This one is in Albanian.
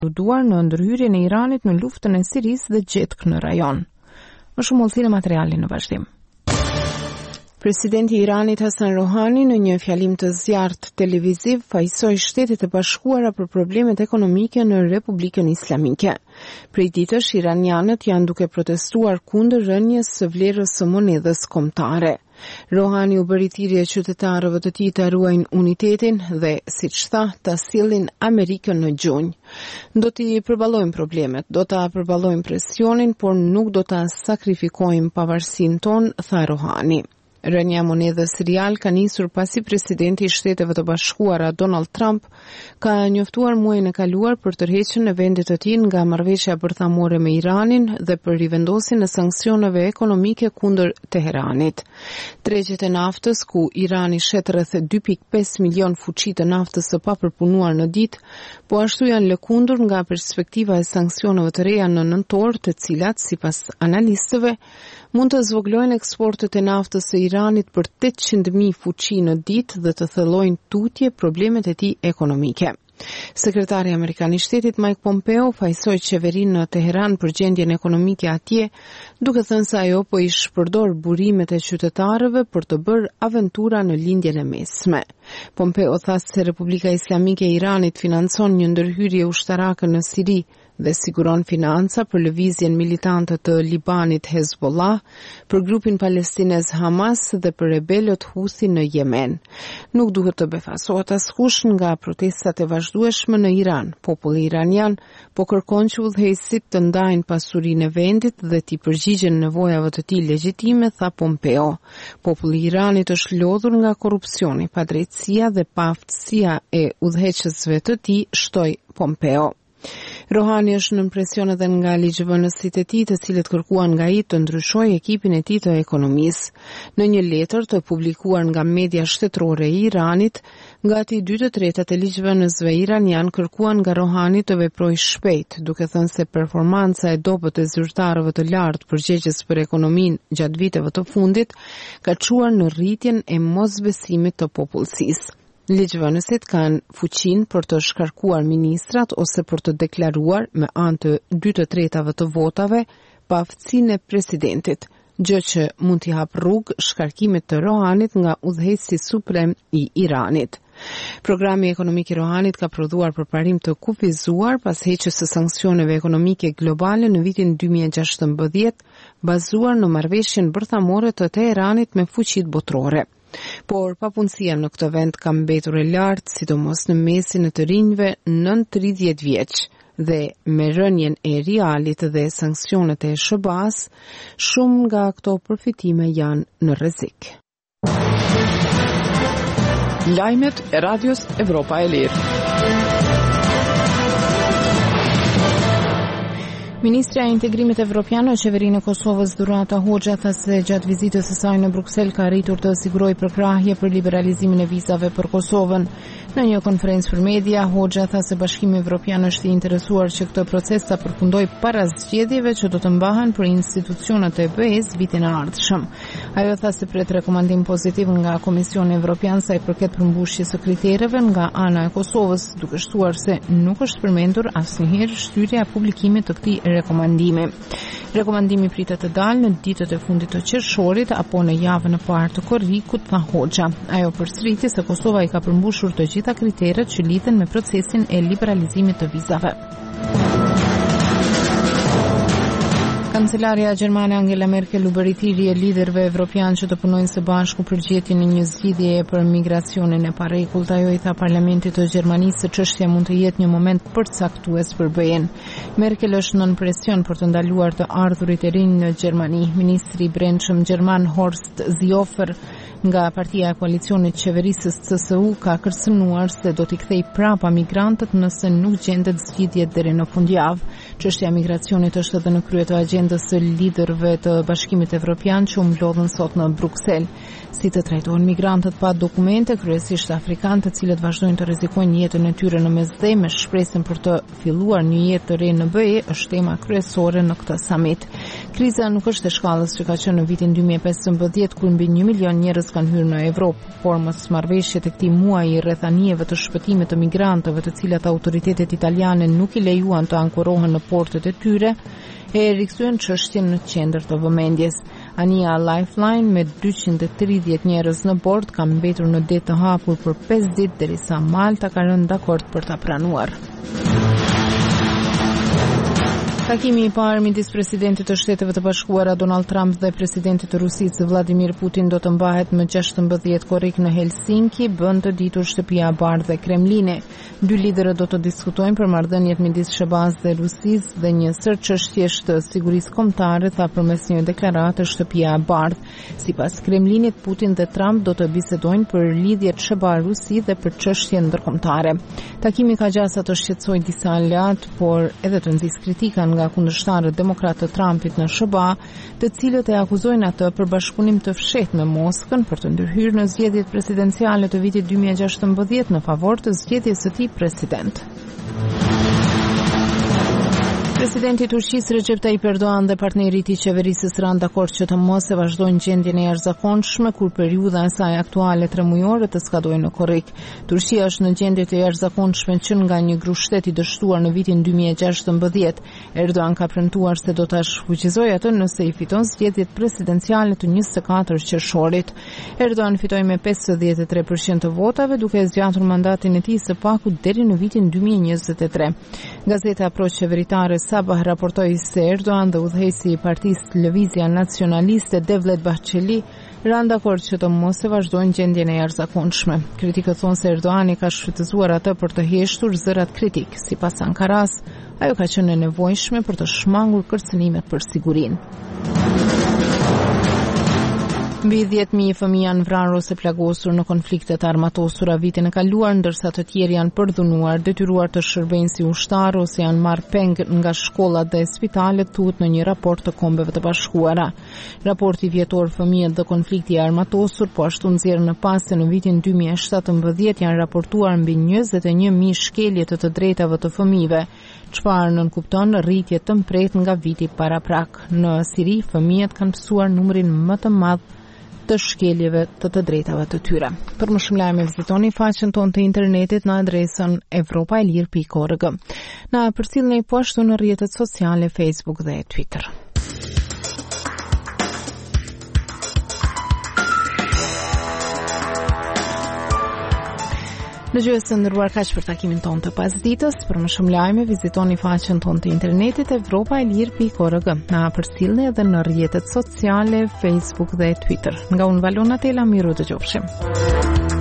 duar në ndërhyrjen e Iranit në luftën e Sirisë dhe gjetk në rajon. Më shumë ullësi në materialin në vazhdim. Presidenti i Iranit Hasan Rohani në një fjalim të zjarrt televiziv fajsoi Shtetet e Bashkuara për problemet ekonomike në Republikën Islamike. Prej ditësh iranianët janë duke protestuar kundër rënies së vlerës së monedhës kombëtare. Rohani u bëri thirrje qytetarëve të tij të ruajnë unitetin dhe, siç tha, ta sillin Amerikën në gjunjë. Do t'i përballojmë problemet, do ta përballojmë presionin, por nuk do ta sakrifikojmë pavarësinë tonë, tha Rohani. Rënja e monedhës rial ka nisur pasi presidenti i Shteteve të Bashkuara Donald Trump ka njoftuar muajin e kaluar për tërheqjen e vendit të tij nga marrëveshja bërthamore me Iranin dhe për rivendosjen e sanksioneve ekonomike kundër Teheranit. Tregjet e naftës, ku Irani shet rreth 2.5 milion fuqi të naftës së papërpunuar në ditë, po ashtu janë lëkundur nga perspektiva e sanksioneve të reja në nëntor, të cilat, sipas analistëve, mund të zvoglojnë eksportet e naftës së Iranit për 800.000 fuqi në ditë dhe të thellojnë tutje problemet e tij ekonomike. Sekretari Amerikan i Shtetit Mike Pompeo fajsoi qeverinë në Teheran për gjendjen ekonomike atje, duke thënë se ajo po i shpërdor burimet e qytetarëve për të bërë aventura në lindjen e mesme. Pompeo tha se Republika Islamike e Iranit financon një ndërhyrje ushtarake në Siri dhe siguron financa për lëvizjen militante të Libanit Hezbollah, për grupin palestinez Hamas dhe për rebelët Houthi në Yemen. Nuk duhet të befasohet askush nga protestat e vazhdueshme në Iran. Populli iranian po kërkon që udhëheqësit të ndajnë pasurinë e vendit dhe t'i përgjigjen nevojave të tij legjitime, tha Pompeo. Populli i Iranit është lodhur nga korrupsioni, padrejtësia dhe paaftësia e udhëheqësve të tij, shtoi Pompeo. Rohani është në presion edhe nga ligjvënësit e tij, të cilët kërkuan nga ai të ndryshojë ekipin e tij të ekonomisë. Në një letër të publikuar nga media shtetërore e Iranit, gati 2/3 e ligjvënësve iranian kërkuan nga Rohani të veprojë shpejt, duke thënë se performanca e dobët e zyrtarëve të lartë përgjegjës për ekonominë gjatë viteve të fundit ka çuar në rritjen e mosbesimit të popullsisë. Ligjvënësit kanë fuqinë për të shkarkuar ministrat ose për të deklaruar me anë të 2/3 të votave paaftësinë e presidentit, gjë që mund t'i hap rrugë shkarkimit të Rohanit nga udhëheqësi suprem i Iranit. Programi ekonomik i Rohanit ka prodhuar përparim të kufizuar pas heqjes së sanksioneve ekonomike globale në vitin 2016, bazuar në marrëveshjen bërthamore të Teheranit me fuqitë botërore. Por papunësia në këtë vend ka mbetur e lartë, sidomos në mesin e të rinjve nën 30 vjeç, dhe me rënjen e rialit dhe sanksionet e SBA-s, shumë nga këto përfitime janë në rrezik. Lajmet e Radios Evropa e Lirë. Ministrja e Integrimit Evropian në qeverinë e Kosovës Durata Hoxha tha se gjatë vizitës së saj në Bruksel ka arritur të sigurojë përkrahje për liberalizimin e vizave për Kosovën. Në një konferencë për media, Hoxha tha se Bashkimi Evropian është i interesuar që këtë proces ta përfundojë para zgjedhjeve që do të mbahen për institucionet e BE-s vitin e ardhshëm. Ajo tha se pret rekomandim pozitiv nga Komisioni Evropian sa i përket përmbushjes së kritereve nga ana e Kosovës, duke shtuar se nuk është përmendur asnjëherë shtyrja e publikimit të këtij rekomandimi. Rekomandimi pritet të dalë në ditët e fundit të qershorit apo në javën e parë të korrikut, tha Hoxha. Ajo përsëriti se Kosova i ka përmbushur të gjitha kriteret që lidhen me procesin e liberalizimit të vizave. Kancelaria gjermane Angela Merkel u bëri thirrje liderëve evropianë që të punojnë së bashku për gjetjen e një zgjidhjeje për migracionin e parrekullt. Ajo i tha parlamentit të Gjermanisë se çështja mund të jetë një moment përcaktues për BE-n. Merkel është nën presion për të ndaluar të ardhurit e rinj në Gjermani. Ministri i Brendshëm gjerman Horst Seehofer nga partia e koalicionit qeverisës CSU ka kërcënuar se do t'i kthej prapa migrantët nëse nuk gjendet zgjidhje deri në fundjavë. Çështja e migracionit është edhe në krye të agjendës së liderëve të Bashkimit Evropian që u mblodhen sot në Bruksel. Si të trajtohen migrantët pa dokumente, kryesisht afrikanë, të cilët vazhdojnë të rrezikojnë jetën e tyre në mesdhe me shpresën për të filluar një jetë të re në BE, është tema kryesore në këtë summit. Kriza nuk është e shkallës që ka qenë në vitin 2015 kur mbi 1 milion njerëz kanë hyrë në Evropë, por mosmarrëveshjet e këtij muaji rreth anijeve të shpëtimit të migrantëve, të cilat autoritetet italiane nuk i lejuan të ankurohen në portet e tyre, e rikthyen çështjen në qendër të vëmendjes. Anija Lifeline me 230 njerëz në bord ka mbetur në det të hapur për 5 ditë derisa Malta ka rënë dakord për ta pranuar. Takimi i parë midis presidentit të Shteteve të Bashkuara Donald Trump dhe presidentit të Rusisë Vladimir Putin do të mbahet më 16 korrik në Helsinki, bën të ditur Shtëpia e Bardhë e Kremlinit. Dy liderët do të diskutojnë për marrëdhëniet midis SBA-s dhe Rusisë dhe një sër çështjesh të sigurisë kombëtare, tha përmes një deklarate Shtëpia e Bardhë. Sipas Kremlinit, Putin dhe Trump do të bisedojnë për lidhjet SBA-Rusi dhe për çështje ndërkombëtare. Takimi ka gjasa të shqetësojë disa aleat, por edhe të nxjisë kritika nga kundërshtarët demokratë të Trumpit në SBA, të cilët e akuzojnë atë për bashkëpunim të fshehtë me Moskën për të ndërhyrë në zgjedhjet presidenciale të vitit 2016 në favor të zgjedhjes së tij president. Presidenti i Turqisë Recep Tayyip Erdogan dhe partneri i tij qeverisës ranë dakord që të mos e vazhdojnë gjendjen e jashtëzakonshme kur periudha e saj aktuale 3 mujore të skadojë në korrik. Turqia është në gjendje të jashtëzakonshme që nga një grushtet i dështuar në vitin 2016. Erdogan ka premtuar se do ta shfuqizojë atë nëse i fiton zgjedhjet presidenciale të 24 qershorit. Erdogan fitoi me 53% të votave, duke zgjatur mandatin e tij së paku deri në vitin 2023. Gazeta pro-qeveritare Sabah raportoi se Erdogan dhe udhëheqësi i Partisë Lëvizja Nacionaliste Devlet Bahçeli ranë dakord që të mos e vazhdojnë gjendjen e jashtëzakonshme. Kritikët thonë se Erdogan i ka shfrytëzuar atë për të hequr zërat kritik. Sipas Ankaras, ajo ka qenë e nevojshme për të shmangur kërcënimet për sigurinë. Mbi 10.000 fëmijë janë vrarë ose plagosur në konfliktet armatosura vitin e kaluar, ndërsa të tjerë janë përdhunuar, detyruar të shërbejnë si ushtarë ose janë marrë peng nga shkollat dhe spitalet, thuhet në një raport të Kombeve të Bashkuara. Raporti vjetor Fëmijët dhe konflikti armatosur po ashtu nxjerr në pas se në vitin 2017 janë raportuar mbi 21.000 shkelje të drejtave të fëmijëve, çfarë nënkupton rritje të mpret nga viti paraprak. Në Siri, fëmijët kanë pësuar numrin më të madh të shkeljeve të drejtave të tyre. Për më shumë lajme vizitoni faqen tonë të internetit në adresën evropaelir.org. Na përcjellni po ashtu në rrjetet sociale Facebook dhe Twitter. Dëgjues të nderuar, kaq për takimin tonë të pasditës. Për më shumë lajme vizitoni faqen tonë të internetit evropaelir.org. Na përcjellni edhe në rrjetet sociale Facebook dhe Twitter. Nga unë Valona Tela, miru dëgjofshim.